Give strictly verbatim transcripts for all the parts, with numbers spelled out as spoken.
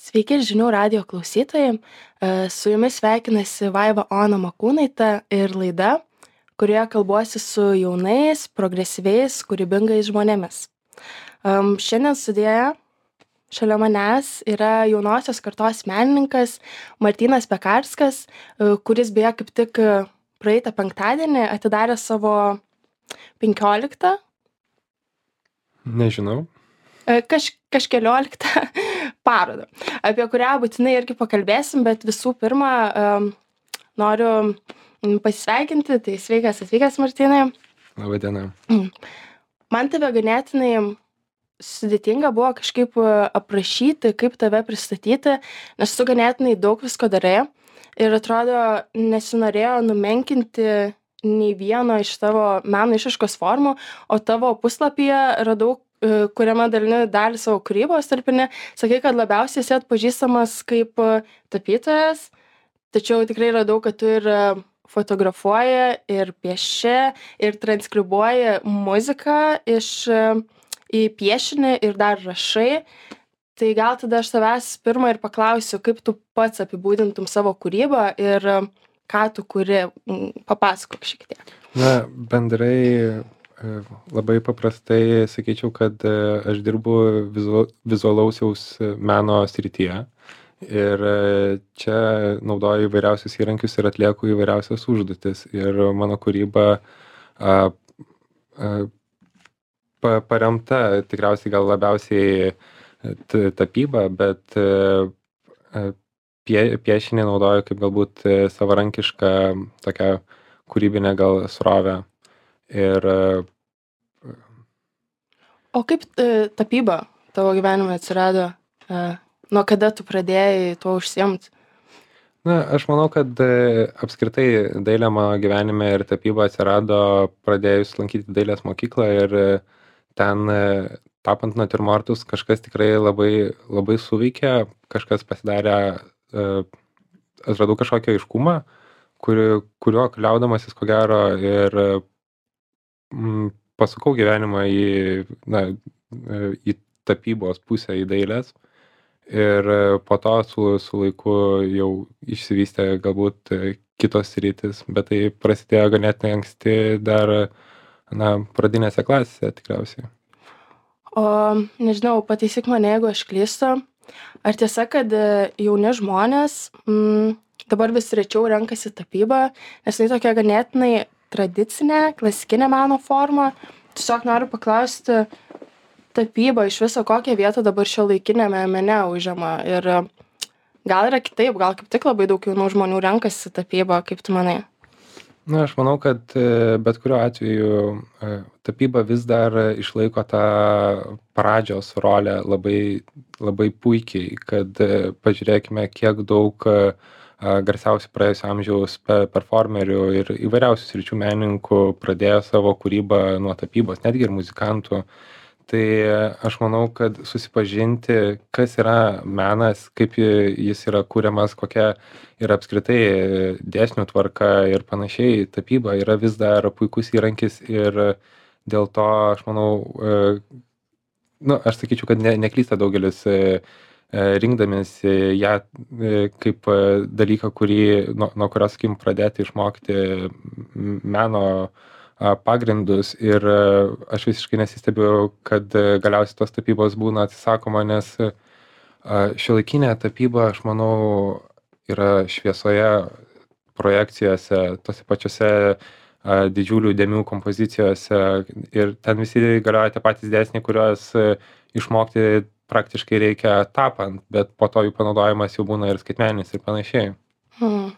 Sveiki žinių radijo klausytojai. E, Su jumis sveikinasi Vaiva Ona Makūnaitė ir laida, kurioje kalbuosi su jaunais, progresyviais, kūrybingais žmonėmis. Em, Šiandien studijoje šalia manęs yra jaunosios kartos menininkas Martynas Pekarskas, e, kuris beje kaip tik e, praeitą penktadienį atidarė savo penkioliktą, Nežinau. e, kaž, kažkelioliktą parodą, apie kurią būtinai irgi pakalbėsim, bet visų pirma, em, noriu mm, pasisveikinti, tai sveikas atvykęs Martynai. Labą dieną. Man tave ganėtinai sudėtinga buvo kažkaip e, aprašyti, kaip tave pristatyti, nes tu ganėtinai daug visko darai ir atrodo nesinorėjo numenkinti nei vieno iš tavo meno išraiškos formų, o tavo puslapyje radau, e, kuriame dalini dalį savo kūrybos tarpinį, sakai, kad labiausiai esi atpažįstamas kaip e, tapytojas, tačiau tikrai radau, kad tu ir e, fotografuoji, ir pieši, ir transkribuoji muziką iš e, į piešinį ir dar rašai. Tai gal tada aš tavęs pirmą ir paklausiu, kaip tu pats apibūdintum savo kūrybą ir e, ką tu kuri, m, papasakok šiek tiek. Na, bendrai e, labai paprastai sakyčiau, kad e, aš dirbu vizu, vizualaus meno srityje. Ir e, čia naudoju įvairiausius įrankius ir atlieku įvairiausias užduotis. Ir mano kūryba a, a, pa, paremta tikriausiai gal labiausiai t- tapyba, bet e, e, pie, piešinį naudoju kaip galbūt e, savarankišką tokią kūrybinę gal srovę. Ir e, O kaip e, tapyba tavo gyvenime atsirado? E, Nuo kada tu pradėjai tuo užsiimti? na, aš manau, kad e, apskritai dailė mano gyvenime ir tapyba atsirado pradėjus lankyti dailės mokyklą ir e, ten e, tapant natiurmortus kažkas tikrai labai, labai suveikė, kažkas pasidarė, e, atradau kažkokį aiškumą, kuri, kuriuo kliaudamasis ko gero ir mm, pasukau gyvenimą į, na, e, į tapybos pusę, į dailės. Ir e, po to su, su laiku jau išsivystė galbūt e, kitos sritis, bet tai prasidėjo ganėtinai anksti dar, na, pradinėse klasėse tikriausiai. O nežinau, pataisyk mane, jeigu aš klystu. Ar tiesa, kad e, jauni žmonės mm, dabar vis rečiau renkasi tapybą, nes tai tokia ganėtinai tradicinė, klasikinė meno forma. Tiesiog noriu paklausti, tapyba iš viso kokią vietą dabar šiuolaikinėme mene užima ir e, gal yra kitaip, gal kaip tik labai daug jaunų žmonių renkasi tapybą, kaip tu manai? Na, aš manau, kad e, bet kuriuo atveju e, tapyba vis dar išlaiko tą pradžios rolę labai, labai puikiai, kad e, pažiūrėkime, kiek daug e, garsiausių praėjusio amžiaus pe- performerių ir įvairiausių sričių menininkų pradėjo savo kūrybą nuo tapybos, netgi ir muzikantų. Tai aš manau, kad susipažinti, kas yra menas, kaip ji- jis yra kuriamas, kokia yra apskritai dėsnių tvarka ir panašiai, tapyba yra vis dar puikus įrankis ir dėl to aš manau, e, nu, aš sakyčiau, kad ne, neklysta daugelis e, e, rinkdamiesi ją e, kaip e, dalyką, kurį, nuo, nuo kurio, sakykim, pradėti išmokti m- meno a, pagrindus ir e, aš visiškai nesistebiu, kad e, galiausiai tos tapybos būna atsisakoma, nes e, šiuolaikinė tapyba, aš manau, yra šviesoje, projekcijose, tose pačiose a, didžiulių dėmių kompozicijose ir ten visi galioja tie patys dėsniai, kuriuos e, išmokti praktiškai reikia tapant, bet po to jų panaudojimas jau būna ir skaitmeninis ir panašiai. Hmm.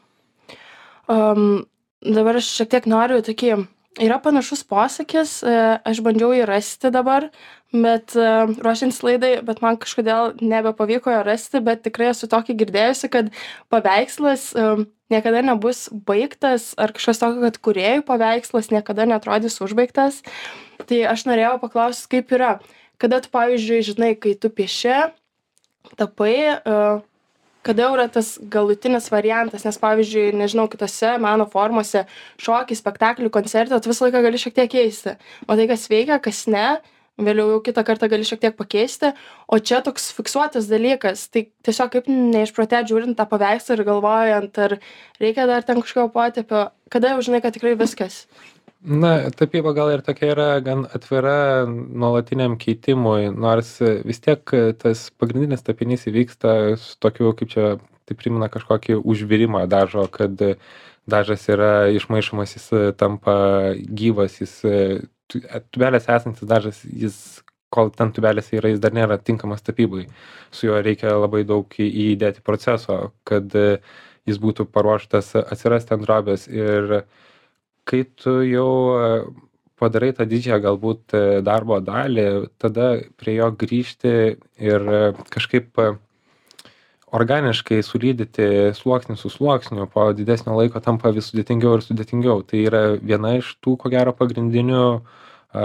Um, dabar aš šiek tiek noriu tokį, yra panašus posakis, e, aš bandžiau jį rasti dabar, bet e, ruošiantis laidai, bet man kažkodėl nebepavyko jo rasti, bet tikrai esu tokį girdėjusi, kad paveikslas e, niekada nebus baigtas, ar kažkas tokio, kad kūrėjų paveikslas niekada netrodys užbaigtas. Tai aš norėjau paklausti, kaip yra, kada tu, pavyzdžiui, žinai, kai tu pieši, tapai, e, kada jau yra tas galutinis variantas, nes pavyzdžiui, nežinau, kitose meno formose, šokį, spektaklį, koncertą, tu visą laiką gali šiek tiek keisti. O tai, kas veikia, kas ne, vėliau jau kitą kartą gali šiek tiek pakeisti, o čia toks fiksuotas dalykas, tai tiesiog kaip neišprotėt žiūrint tą paveikslą ir galvojant, ar reikia dar ten kažkokio potėpio, kada jau žinai, kad tikrai viskas. Na, tapyba gal ir tokia yra gan atvira nuolatiniam keitimui, nors vis tiek tas pagrindinis tapinys įvyksta su tokiu, kaip čia, tai primena kažkokį užvirimą dažo, kad dažas yra išmaišomas, jis tampa gyvas, jis tu- tubelėse esantis dažas, jis, kol ten tubelėse yra, jis dar nėra tinkamas tapybai. Su juo reikia labai daug į- įdėti proceso, kad jis būtų paruoštas atsirasti ant drobės. Ir kai tu jau e, padarai tą didžiąją galbūt e, darbo dalį, tada prie jo grįžti ir e, kažkaip e, organiškai sulydyti sluoksnį su sluoksniu po didesnio laiko tampa vis sudėtingiau ir sudėtingiau. Tai yra viena iš tų, ko gero, pagrindinių a,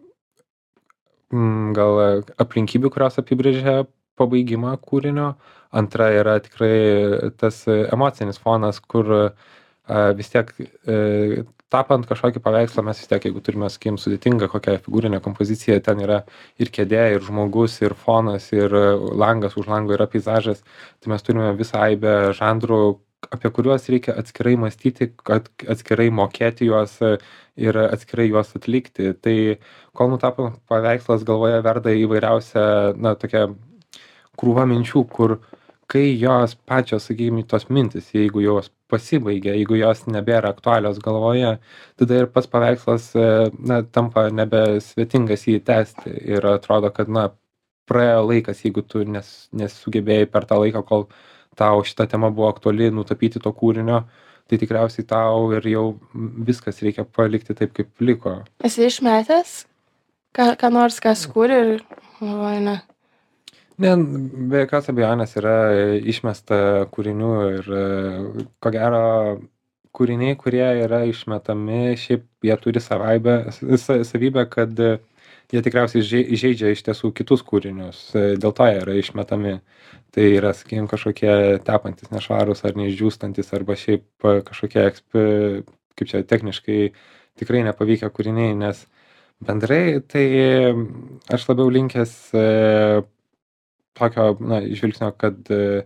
m, gal e, aplinkybių, kurios apibrėžia pabaigimą kūrinio. Antra yra tikrai tas e, emocinis fonas, kur a, vis tiek e, tapant kažkokį paveikslą mes vis tiek, jeigu turime, sakykim, sudėtingą kokią figūrinę kompoziciją, ten yra ir kėdė, ir žmogus, ir fonas, ir langas už lango yra peizažas, tai mes turime visą aibę žanrų, apie kuriuos reikia atskirai mąstyti, kad atskirai mokėti juos ir atskirai juos atlikti. Tai kol nutapo paveikslas, galvoje verda įvairiausia, na, tokia krūva minčių, kur kai jos pačios, sakykime, tos mintis, jeigu jos pasibaigia, jeigu jos nebėra aktualios galvoje, tada ir pats paveikslas, e, na, tampa nebesvetingas jį tęsti ir atrodo, kad, na, praėjo laikas, jeigu tu nes, nesugebėjai per tą laiką, kol tau šita tema buvo aktuali, nutapyti to kūrinio, tai tikriausiai tau ir jau viskas reikia palikti taip, kaip liko. Esi išmetęs, ką, ką nors, ką skūri ir, galvoju, ne. Ne, be jokios abejonės yra išmesta kūrinių ir e, ko gero kūriniai, kurie yra išmetami, šiaip jie turi savaibę, sa- savybę, kad e, jie tikriausiai žai- įžeidžia iš tiesų kitus kūrinius, e, dėl to jie yra išmetami. Tai yra, sakykime, kažkokie tepantis nešvarus ar neišdžiūstantis arba šiaip e, kažkokie, eksp- kaip čia techniškai tikrai nepavykę kūriniai, nes bendrai tai e, aš labiau linkęs e, tokio, na, žvilgsnio, kad e,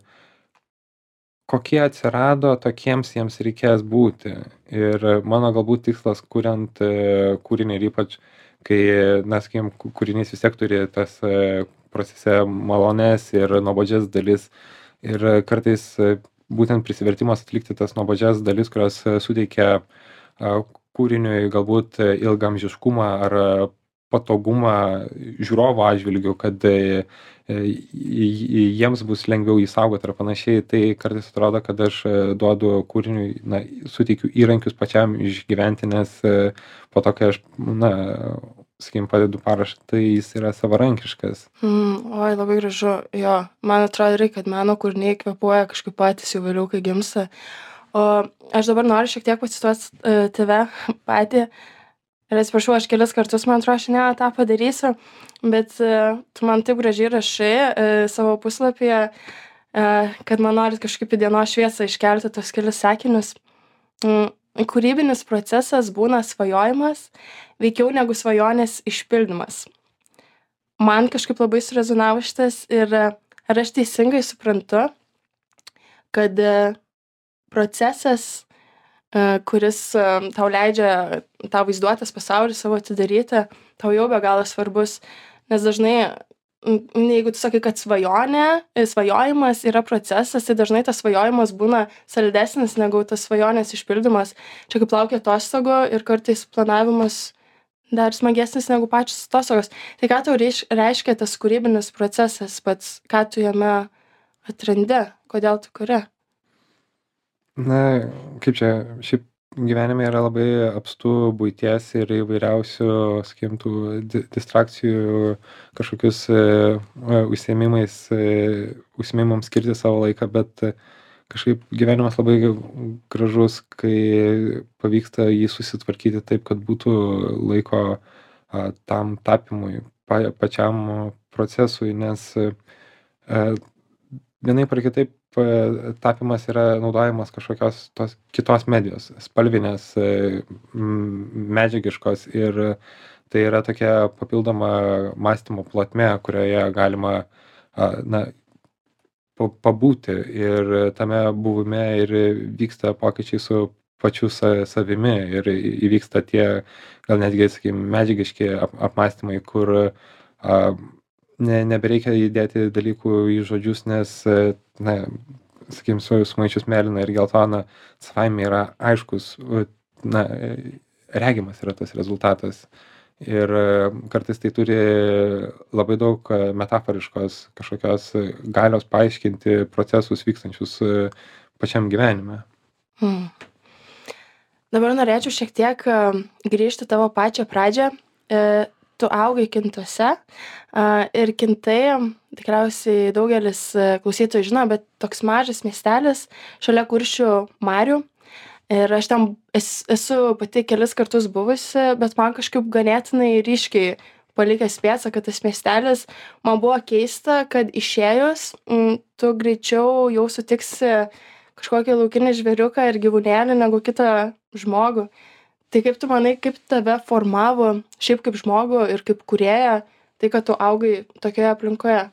kokie atsirado, tokiems jiems reikės būti. Ir mano galbūt tikslas, kuriant e, kūrinį ir ypač, kai, na, sakykim, kū- kūrinys vis tiek turi tas e, procese malones ir nuobodžias dalis. Ir e, kartais e, būtent prisivertimas atlikti tas nuobodžias dalis, kurios e, suteikia a, kūriniui galbūt e, ilgamžiškumą ar e, patogumą žiūrovo atžvilgiu, kad e, e, j- j- jiems bus lengviau jį saugoti ar panašiai, tai kartais atrodo, kad aš e, duodu kūriniui, na, suteikiu įrankius pačiam išgyventi, nes e, po to, kai aš, na, sakykim, padedu parašą, tai jis yra savarankiškas. Mm, oi, labai gražu. Jo, man atrodo irgi, kad meno kūriniai kvepuoja kažkaip patys jau vėliau, kai gimsta. O aš dabar noriu šiek tiek pacituoti uh, tave patį. Ir atsiprašau, aš kelis kartus, man atrodo, šiandien tą padarysiu, bet uh, tu man taip gražiai rašai uh, savo puslapyje, uh, kad man norit kažkaip į dienos šviesą iškelti tos kelius sakinius. Mm, kūrybinis procesas būna svajojimas, veikiau negu svajonės išpildymas. Man kažkaip labai surezonavo šitas ir e, ar aš teisingai suprantu, kad e, procesas, e, kuris e, tau leidžia tą vaizduotės pasaulį savo atidaryti, tau jau be galo svarbus, nes dažnai, m, jeigu tu sakai, kad svajonė, e, svajojimas yra procesas, tai dažnai tas svajojimas būna saldesnis negu tas svajonės išpildymas. Čia kaip laukia atostogų ir kartais planavimas dar smagesnis negu pačios atostogos. Tai ką tau reiš, reiškia tas kūrybinis procesas pats, ką tu jame atrandi, kodėl tu kuri? Na, kaip čia, šiaip gyvenime yra labai apstų buities ir įvairiausių, sakykim, tų di- distrakcijų, kažkokius e, e, užsiėmimais, e, užsiėmimams skirti savo laiką, bet e, kažkaip gyvenimas labai gražus, kai pavyksta jį susitvarkyti taip, kad būtų laiko a, tam tapimui, pa, pačiam procesui, nes e, vienaip ar kitaip e, tapimas yra naudojamas kažkokios tos kitos medijos, spalvinės, e, m, medžiagiškos ir tai yra tokia papildoma mąstymo plotmė, kurioje galima a, na, pa- pabūti ir tame buvime ir vyksta pokyčiai su pačiu sa- savimi ir įvyksta tie, gal netgi, sakykime, medžiagiški ap, apmąstymai, kur a, ne, nebereikia įdėti dalykų į žodžius, nes, e, na, sakykime, su, sumaišius mėlyną ir geltoną savaime yra aiškus, u, na, e, regimas yra tas rezultatas. Ir e, kartais tai turi labai daug e, metaforiškos kažkokios e, galios paaiškinti procesus vykstančius e, pačiam gyvenime. Hmm. Dabar norėčiau šiek tiek e, grįžti tavo pačią pradžią. E, Tu augai Kintuose a, ir Kintai, tikriausiai daugelis e, klausytojų žino, bet toks mažas miestelis šalia Kuršių marių. Ir aš ten es, esu pati kelis kartus buvusi, bet man kažkaip ganėtinai ryškiai palikęs pėdsaką tas miestelis. Man buvo keista, kad išėjus m, tu greičiau jau sutiksi kažkokį laukinį žvėriuką ir gyvūnėlį negu kitą žmogų. Tai kaip tu manai, kaip tave formavo šiaip kaip žmogų ir kaip kūrėją, tai kad tu augai tokioje aplinkoje?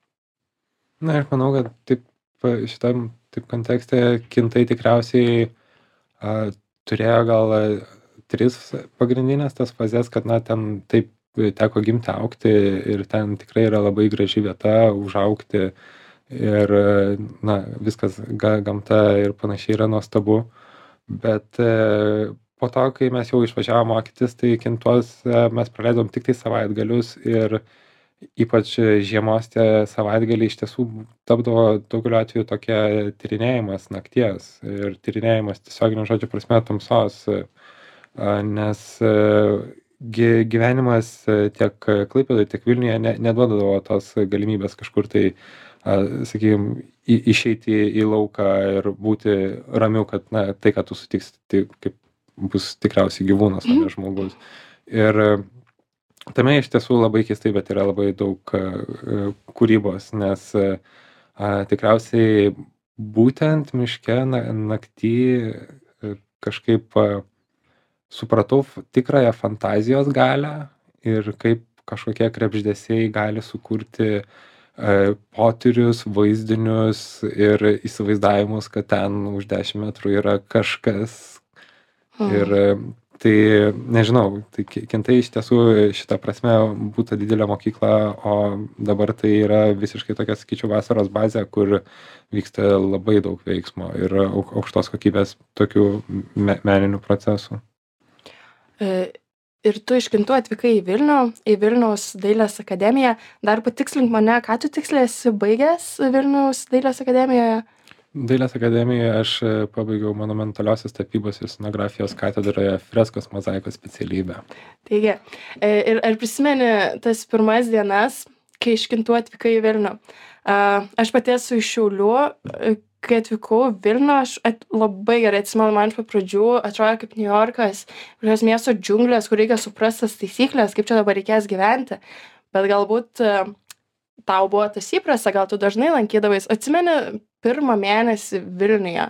Na, aš manau, kad taip e, šitam taip kontekste Kintai tikriausiai a, turėjo gal e, tris pagrindinės tas fazes, kad, na, ten taip e, teko gimti, augti ir ten tikrai yra labai graži vieta užaugti ir, e, na, viskas ga, gamta ir panašiai yra nuostabu. Bet e, po to, kai mes jau išvažiavom mokytis, tai Kintuose mes praleidom tik tai savaitgalius ir ypač žiemos tie savaitgaliai iš tiesų tapdavo daugeliu atveju tokia tyrinėjimas nakties ir tyrinėjimas tiesiogine žodžio prasme tamsos, e, a, nes e, gi, gyvenimas e, tiek Klaipėdoje, tiek Vilniuje ne, neduodavo tos galimybės kažkur tai, sakykime, išeiti į lauką ir būti ramiau, kad, na, tai, kad tu sutiksi, tai kaip bus tikriausiai gyvūnas, o ne žmogus. Ir e, tame iš tiesų labai keistai, bet yra labai daug e, kūrybos, nes e, a, tikriausiai būtent miške na, naktį e, kažkaip a, supratau f- tikrąją fantazijos galią ir kaip kažkokie krebždesiai gali sukurti e, potyrius, vaizdinius ir įsivaizdavimus, kad ten už dešimt metrų yra kažkas. Ir e, tai, nežinau, tai Ki- Kintai iš tiesų šitą prasme būtų didelė mokykla, o dabar tai yra visiškai tokia, sakyčiau, vasaros bazė, kur vyksta labai daug veiksmo ir au- aukštos kokybės tokių me meninių procesų. E, Ir tu iš Kintų atvykai į Vilnių, į Vilniaus dailės akademiją. Dar patikslink mane, ką tu tiksliai esi baigęs Vilniaus dailės akademijoje? Dailės akademijoje aš e, pabaigiau monumentaliosios tapybos ir scenografijos katedroje freskos mozaikos specialybę. Taigi, e, ir ar prisimeni tas pirmas dienas, kai iš Kintų atvykai į Vilnių? A, Aš pati esu iš Šiaulių, e, kai atvykau į Vilnių, aš at, labai gerai atsimenu, man iš pat pradžių atrodo kaip Niujorkas, kurios miesto džiunglės, kur reikia suprasti tas taisyklės, kaip čia dabar reikės gyventi. Bet galbūt e, tau buvo tas įprasta, gal tu dažnai lankydavais. Atsimeni pirmą mėnesį Vilniuje?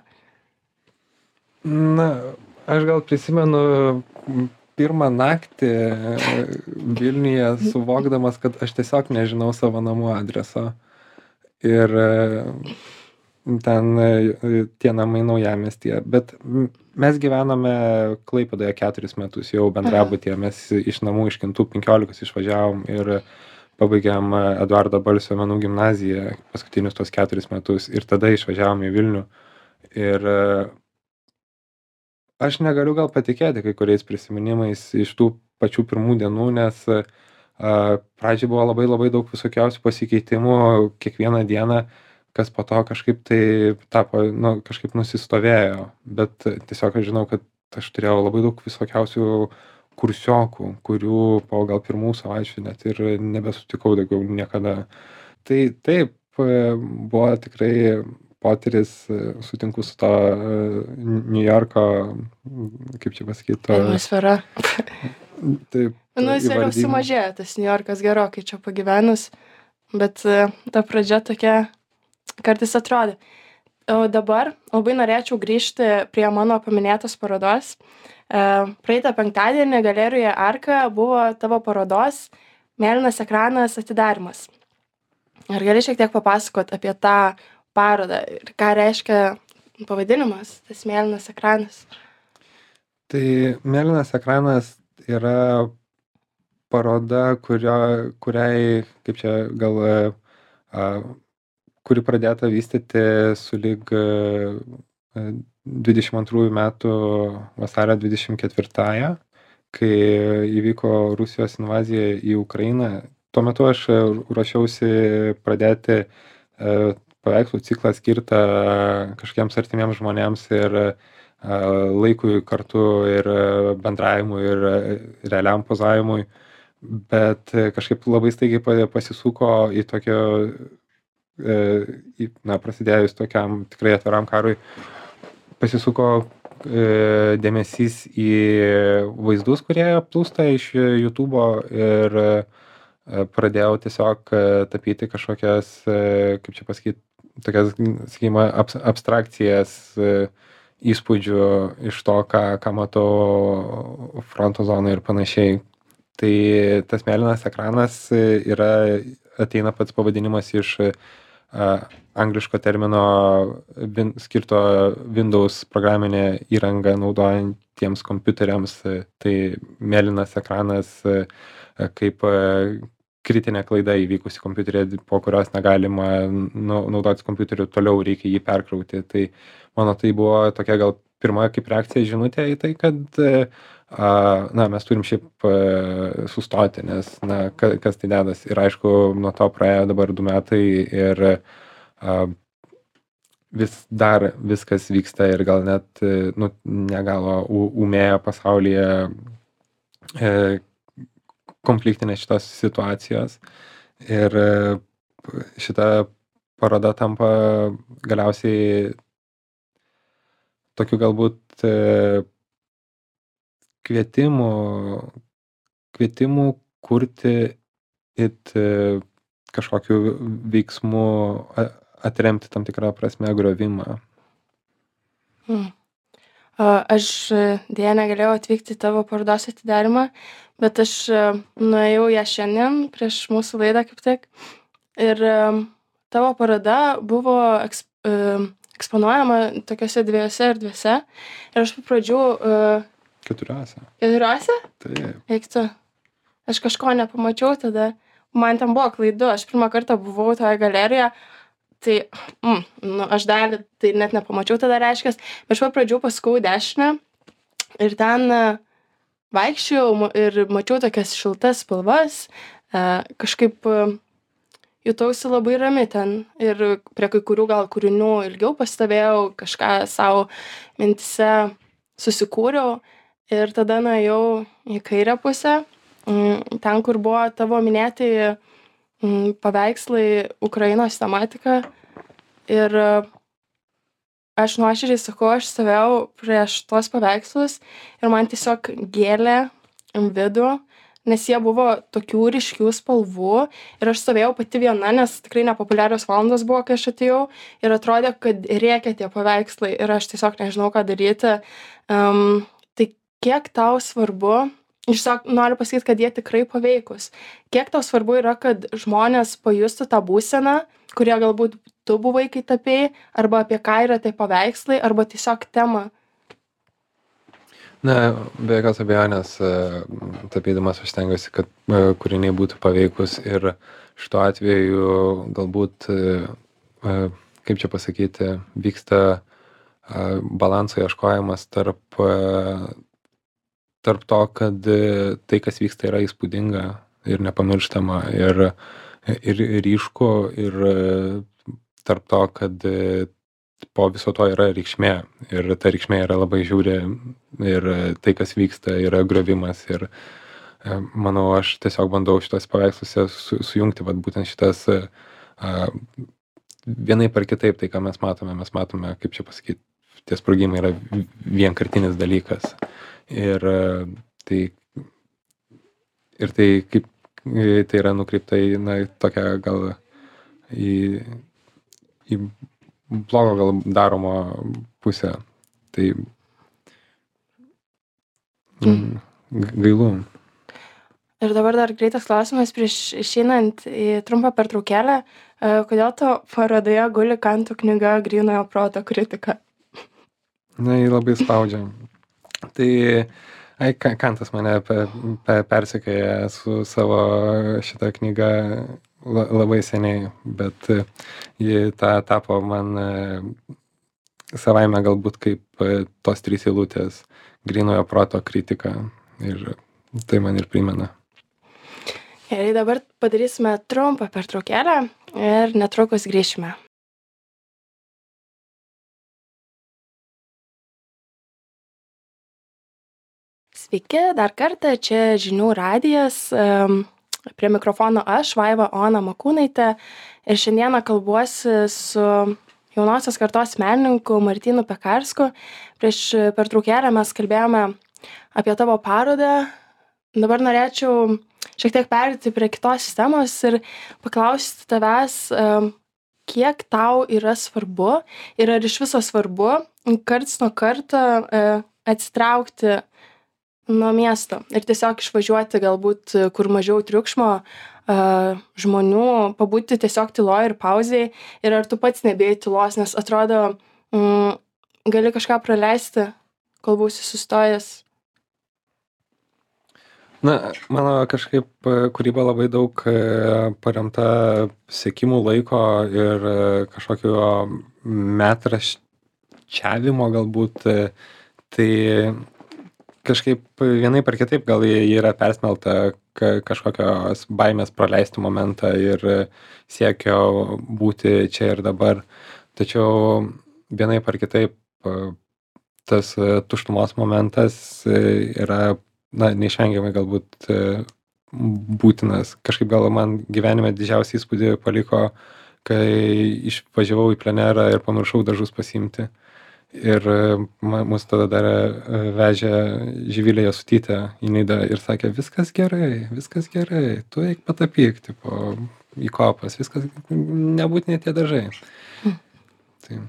Na, aš gal prisimenu m, pirmą naktį e, Vilniuje, suvokdamas, kad aš tiesiog nežinau savo namų adreso. Ir e, ten e, tie namai naujamiestyje. Bet m, mes gyvenome Klaipėdoje keturis metus, jau bendrabutyje. Mes iš namų iš Kintų penkiolikos išvažiavom ir pabaigėm e, Eduardo Balsio menų gimnaziją paskutinius tos keturis metus. Ir tada išvažiavom į Vilnių. Ir e, aš negaliu gal patikėti kai kuriais prisiminimais iš tų pačių pirmų dienų, nes a, pradžioj buvo labai labai daug visokiausių pasikeitimų kiekvieną dieną, kas po to kažkaip tai tapo, nu, kažkaip nusistovėjo. Bet tiesiog aš žinau, kad aš turėjau labai daug visokiausių kursiokų, kurių po gal pirmų savaičių net ir nebesutikau daugiau niekada. Tai taip, e, buvo tikrai potyris, e, sutinku su to e, Niujorko, kaip čia pasakyti, to, Atmosfera. taip, Nu, jis vėliau įvardijimo. sumažėjo, tas Niujorkas gerokai čia pagyvenus, bet e, ta pradžia tokia kartais atrodė. O dabar labai norėčiau grįžti prie mano paminėtos parodos. E, praeitą penktadienį galerijoje Arka buvo tavo parodos Mėlynas ekranas atidarymas. Ar gali šiek tiek papasakot apie tą parodą ir ką reiškia pavadinimas, tas mėlynas ekranas? Tai Mėlynas ekranas yra paroda, kurio, kuriai, kaip čia gal, a, kuri pradėta vystyti sulig dvidešim antrųjų metų vasario dvidešim ketvirtąją, kai įvyko Rusijos invazija į Ukrainą. Tuo metu aš ruošiausi pradėti paveikslų ciklą skirtą kažkokiems artimiems žmonėms ir laikui kartu ir bendravimui ir realiam pozavimui, bet kažkaip labai staigiai pasisuko į tokio, į, na, prasidėjus tokiam tikrai atviram karui, pasisuko dėmesys į vaizdus, kurie plūsta iš YouTube'o ir pradėjau tiesiog tapyti kažkokias, kaip čia pasakyti, tokias, sakykime, abstrakcijas įspūdžių iš to, ką, ką matau fronto zonoje ir panašiai. Tai tas mėlynas ekranas yra, ateina pats pavadinimas iš uh, angliško termino vin, skirto Windows programinę įrangą naudojantiems kompiuteriams. Tai mėlynas ekranas uh, kaip uh, kritinė klaida įvykusi kompiuterį, po kurios negalima nu, naudotis kompiuteriu, toliau reikia jį perkrauti. Tai mano tai buvo tokia gal pirma kaip reakcija žinutė į tai, kad na, mes turim šiaip sustoti, nes na, kas tai dedas. Ir aišku, nuo to praėjo dabar du metai ir vis dar viskas vyksta ir gal net nu, negalo ūmėja pasaulyje konfliktinės šitos situacijos. Ir šita paroda tampa galiausiai tokiu galbūt kvietimų, kvietimų kurti it kažkokiu veiksmu atremti tam tikrą prasme griovimą. Hmm. Aš dėja negalėjau atvykti į tavo parodos atidarymą, bet aš nuėjau ją šiandien prieš mūsų laidą kaip tik. Ir tavo paroda buvo eks, eksponuojama tokiuose dviejose erdvėse. Ir aš po pradžių... Keturiose. Keturiose? Taip. Eiktų. Aš kažko nepamačiau tada. Man ten buvo klaidu. Aš pirmą kartą buvau toje galerijoje. Tai, mm, nu, aš dalį tai net nepamačiau tada reiškias, bet aš po pradžių pasukau dešinę ir ten vaikščiau ir mačiau tokias šiltas spalvas, kažkaip jutausi labai rami ten ir prie kai kurių gal kūrinių ilgiau pastovėjau, kažką savo mintise susikūriau ir tada nuėjau į kairę pusę, ten, kur buvo tavo minėti paveikslai Ukrainos tematika ir aš nuoširdžiai sakau, aš stovėjau prieš tuos paveikslus ir man tiesiog gėlė vidų, nes jie buvo tokių ryškių spalvų ir aš stovėjau pati viena, nes tikrai nepopuliarios valandos buvo, kai aš atėjau ir atrodė, kad rėkia tie paveikslai ir aš tiesiog nežinau, ką daryti. Um, tai kiek tau svarbu, Tiesiog noriu pasakyti, kad jie tikrai paveikus. Kiek tau svarbu yra, kad žmonės pajustų tą būseną, kurie galbūt tu buvai, kai tapėjai, arba apie ką yra tai paveikslai, arba tiesiog tema? Na, be jokios abejonės, tapydamas aš stengiuosi, kad kūriniai būtų paveikus ir šituo atveju galbūt, kaip čia pasakyti, vyksta balanso ieškojimas tarp tarp to, kad tai, kas vyksta, yra įspūdinga ir nepamirštama ir, ir ryšku, ir tarp to, kad po viso to yra reikšmė ir ta reikšmė yra labai žiauri ir tai, kas vyksta, yra griovimas ir manau, aš tiesiog bandau šitas paveiksluose su, sujungti, vat, būtent šitas vienaip ar kitaip, tai, ką mes matome, mes matome, kaip čia pasakyti, tie sprogimai yra vienkartinis dalykas. Ir tai, ir tai kaip tai yra nukreipta į, na, tokią gal į, į blogo gal daromo pusė. Tai mm, gailu. Ir dabar dar greitas klausimas prieš išeinant į trumpą pertraukėlę. Kodėl to parodoje guli Kanto knyga Grynojo proto kritika? Na, jį labai spaudžia. Tai, ai, Kantas mane pe, pe, persekioja su savo šitą knygą labai seniai, bet ji ta, tapo man savaime galbūt kaip tos trys eilutės Grynojo proto kritika. Ir tai man ir primena. Gerai, dabar padarysime trumpą pertraukėlę ir netrukus grįšime. Sveiki, dar kartą, čia Žinių radijas, prie mikrofono aš, Vaiva Ona Makūnaitė, ir šiandieną kalbuosi su jaunosios kartos menininku Martynu Pekarsku. Prieš pertraukėlę mes kalbėjome apie tavo parodą. Dabar norėčiau šiek tiek pereiti prie kitos temos ir paklausti tavęs, kiek tau yra svarbu ir ar iš viso svarbu karts nuo karto atsitraukti nuo miesto ir tiesiog išvažiuoti galbūt kur mažiau triukšmo žmonių, pabūti tiesiog tyloj ir pauzėj, ir ar tu pats nebijai tylos, nes atrodo mm, gali kažką praleisti, kol būsi sustojęs. Na, mano kažkaip kūryba labai daug paremta sekimų laiko ir kažkokio metraščiavimo galbūt. Tai kažkaip vienaip ar kitaip gal jie yra persmelta kažkokios baimės praleisti momentą ir siekio būti čia ir dabar. Tačiau vienaip ar kitaip tas tuštumos momentas yra, na, neišvengiamai galbūt būtinas. Kažkaip gal man gyvenime didžiausią įspūdį paliko, kai išvažiavau į plenerą ir pamiršau dažus pasiimti. Ir mus tada dar vežė Živilė Jasutytė į Nidą ir sakė, viskas gerai, viskas gerai, tu eik patapyk, tipo, į kopas, viskas, nebūtinai tie dažai. Hmm. Tai.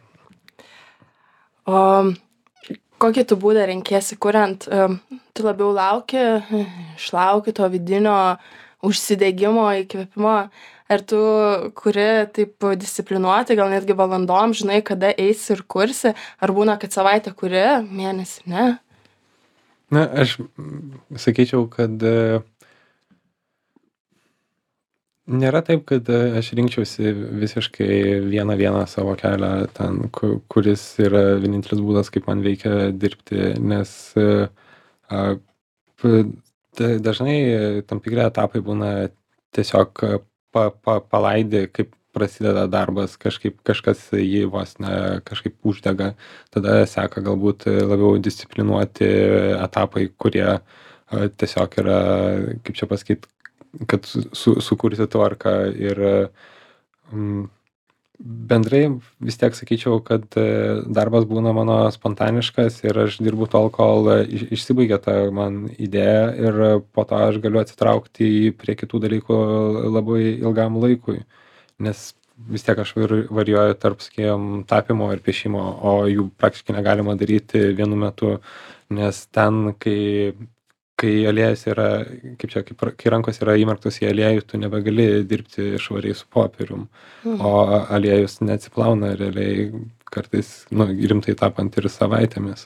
O kokį tu būdą renkiesi kuriant? Tu labiau lauki, išlauki to vidinio užsidegimo, įkvėpimo, ar tu kuri taip disciplinuotai, gal netgi valandom, žinai, kada eisi ir kursi, ar būna, kad savaitę kuri, mėnesį, ne? Na, aš sakyčiau, kad nėra taip, kad aš rinkčiausi visiškai vieną vieną savo kelią ten, kuris yra vienintelis būdas, kaip man veikia dirbti, nes a, dažnai tam tikri etapai būna tiesiog pa, pa, palaidi, kaip prasideda darbas, kažkaip kažkas jį vos ne kažkaip uždega, tada seka galbūt labiau disciplinuoti etapai, kurie a, tiesiog yra, kaip čia pasakyti, kad su, sukurti tvarką ir um, bendrai vis tiek sakyčiau, kad darbas būna mano spontaniškas ir aš dirbu tol, kol išsibaigia ta man idėja ir po to aš galiu atsitraukti prie kitų dalykų labai ilgam laikui, nes vis tiek aš varijuoju tarp, sakėjom, tapymo ir piešimo, o jų praktiškai negalima daryti vienu metu, nes ten, kai kai aliejus yra, kaip čia, kaip, kai rankos yra įmerktos į aliejų, tu nebegali dirbti švariai su popierium, mhm. o aliejus neatsiplauna realiai kartais, nu, rimtai tapant ir savaitėmis.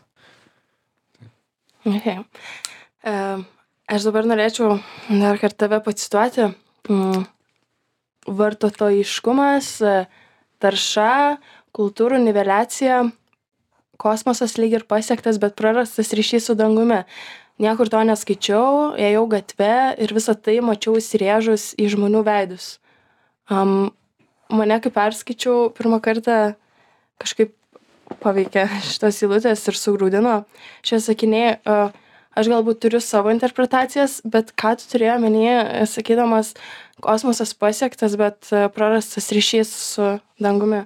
Okay. Uh, aš dabar norėčiau dar kartą tave pacituoti. Mm. Vartotojiškumas, tarša, kultūrų niveliacija, kosmosas lyg ir pasiektas, bet prarastas ryšys su dangumi. Niekur to neskaičiau, ėjau gatve ir visą tai mačiau įsirėžus į žmonių veidus. Um, mane, kai perskaičiau, pirmą kartą kažkaip paveikė šitos eilutės ir sugrūdino. Šie sakiniai, uh, aš galbūt turiu savo interpretacijas, bet ką tu turėjai omenyje, sakydamas, kosmosas pasiektas, bet uh, prarastas ryšys su dangumi?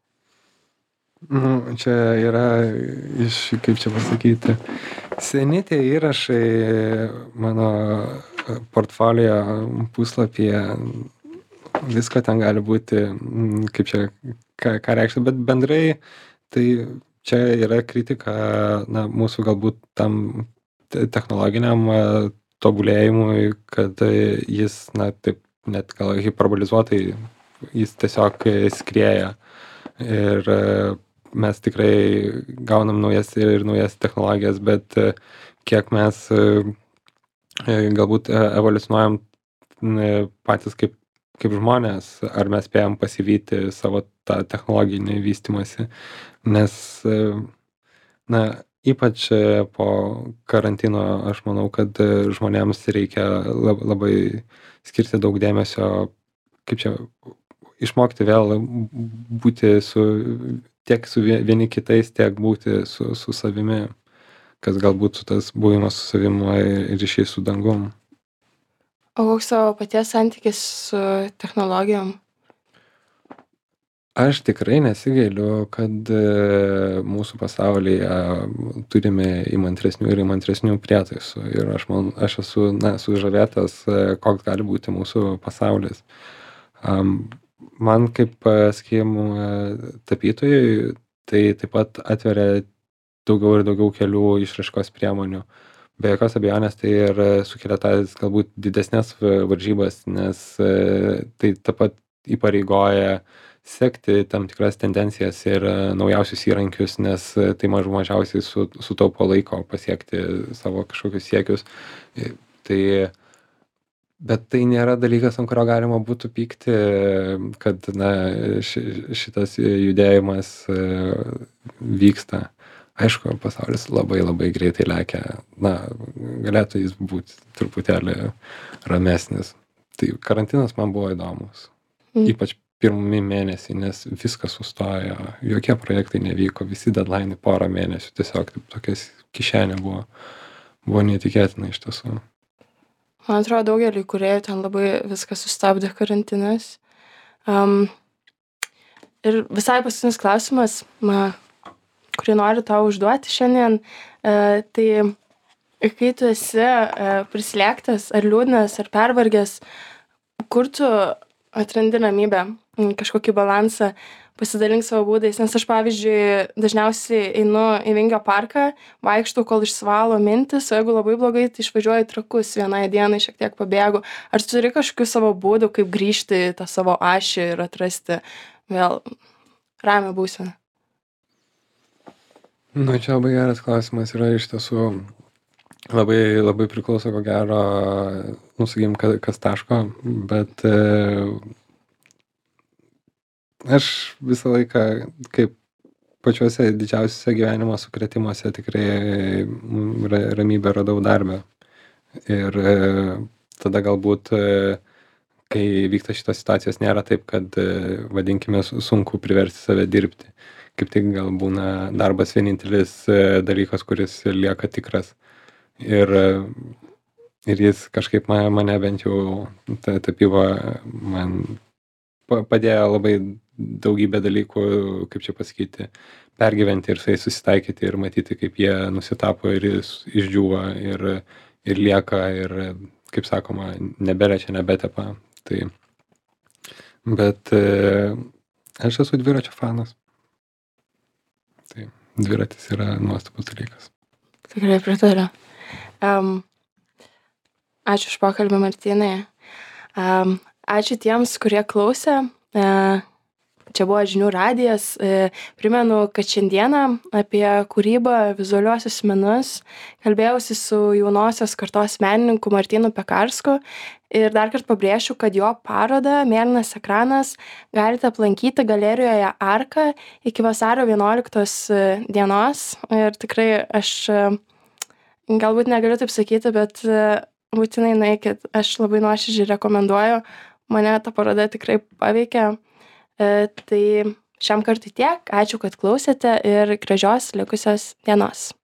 Nu, čia yra iš, kaip čia pasakyti, seni tie įrašai mano portfolio puslapyje, visko ten gali būti, mm, kaip čia, ką, ką reikštų, bet bendrai tai čia yra kritika, na, mūsų galbūt tam te- technologiniam a, tobulėjimui, kad e, jis, na, taip net gal hiperbolizuotai, jis tiesiog e, skrieja. Ir e, mes tikrai gaunam naujas ir naujas technologijas, bet e, kiek mes e, e, galbūt e, evoliucionuojam n- patys kaip, kaip žmonės, ar mes spėjom pasivyti savo tą technologinį vystimąsi, nes e, na, ypač e, po karantino aš manau, kad e, žmonėms reikia lab- labai skirti daug dėmesio, kaip čia, išmokti vėl būti su tiek su vie- vieni kitais, tiek būti su, su savimi, kas galbūt su tas buvimas su savimi ir ryšys su dangum. O koks tavo paties santykis su technologijom? Aš tikrai nesigailiu, kad e, mūsų pasaulyje turime įmantresnių ir įmantresnių prietaisų. Ir aš, man, aš esu, na, sužavėtas, e, koks gali būti mūsų pasaulis. Am, man kaip, e, sakykim, e, tapytojui, tai taip pat atveria daugiau ir daugiau kelių išraiškos priemonių. Be jokios abejonės tai ir e, sukelia tas galbūt didesnės e, varžybas, nes e, tai taip pat įpareigoja sekti tam tikras tendencijas ir e, naujausius įrankius, nes e, tai mažų mažiausiai su, sutaupo laiko pasiekti savo kažkokius siekius. E, Tai, bet tai nėra dalykas, ant kurio galima būtų pykti, kad na, ši, šitas judėjimas e, vyksta. Aišku, pasaulis labai labai greitai lekia. Na, galėtų jis būti truputėlį ramesnis. Tai karantinas man buvo įdomus. Mm. Ypač pirmie mėnesiai, nes viskas sustojo, jokie projektai nevyko, visi deadline porą mėnesių, tiesiog taip tokias kišenė buvo. Buvo neįtikėtina iš tiesų. Man atrodo, daugeliui kūrėjų ten labai viskas sustabdė karantinas. Um, ir visai paskutinis klausimas, ma, kurį noriu tau užduoti šiandien, e, tai kai tu esi e, prislėgtas, ar liūdnas, ar pervargęs, kur tu atrandi ramybę, m, kažkokį balansą, pasidalink savo būdais, nes aš, pavyzdžiui, dažniausiai einu į Vingio parką, vaikštau, kol išsivalo mintis, o jeigu labai blogai, tai išvažiuoju į Trakus vienai dienai, šiek tiek pabėgu. Ar tu turi kažkokių savo būdų, kaip grįžti į tą savo ašį ir atrasti vėl ramią būseną? Nu, čia labai geras klausimas yra iš tiesų labai, labai priklauso ko gero, nu, sakykim, ka- kas taško, bet e, aš visą laiką, kaip pačiuose didžiausiuose gyvenimo sukretimuose tikrai mm, ra- ramybę radau darbę. Ir e, tada galbūt, e, kai vyksta šitos situacijos, nėra taip, kad, e, vadinkime, su- sunku priversti save dirbti. Kaip tik gal būna darbas vienintelis e, dalykas, kuris lieka tikras. Ir, e, ir jis kažkaip mane, mane bent jau ta tapyba man pa- padėjo labai daugybę dalykų, kaip čia pasakyti, pergyventi ir su jais susitaikyti ir matyti, kaip jie nusitapo ir jis išdžiūva ir, ir lieka ir, kaip sakoma, nebeliečia, nebetepa. Tai, bet e, aš esu dviračio fanas. Tai dviratis yra nuostabus dalykas. Tikrai pritariu. Um, ačiū už pokalbį, Martynai. Um, ačiū tiems, kurie klausė. Uh, čia buvo Žinių radijas. Uh, primenu, kad šiandieną apie kūrybą, vizualiuosius menus kalbėjausi su jaunosios kartos menininku Martynu Pekarsku. Ir dar kartą pabrėšiu, kad jo parodą Mėlynas ekranas galite aplankyti galerijoje Arka iki vasario vienuoliktos dienos. Ir tikrai aš e, galbūt negaliu taip sakyti, bet e, būtinai nueikit. Aš labai nuoširdžiai rekomenduoju. Mane ta paroda tikrai paveikė. E, Tai šiam kartui tiek. Ačiū, kad klausėte ir gražios likusios dienos.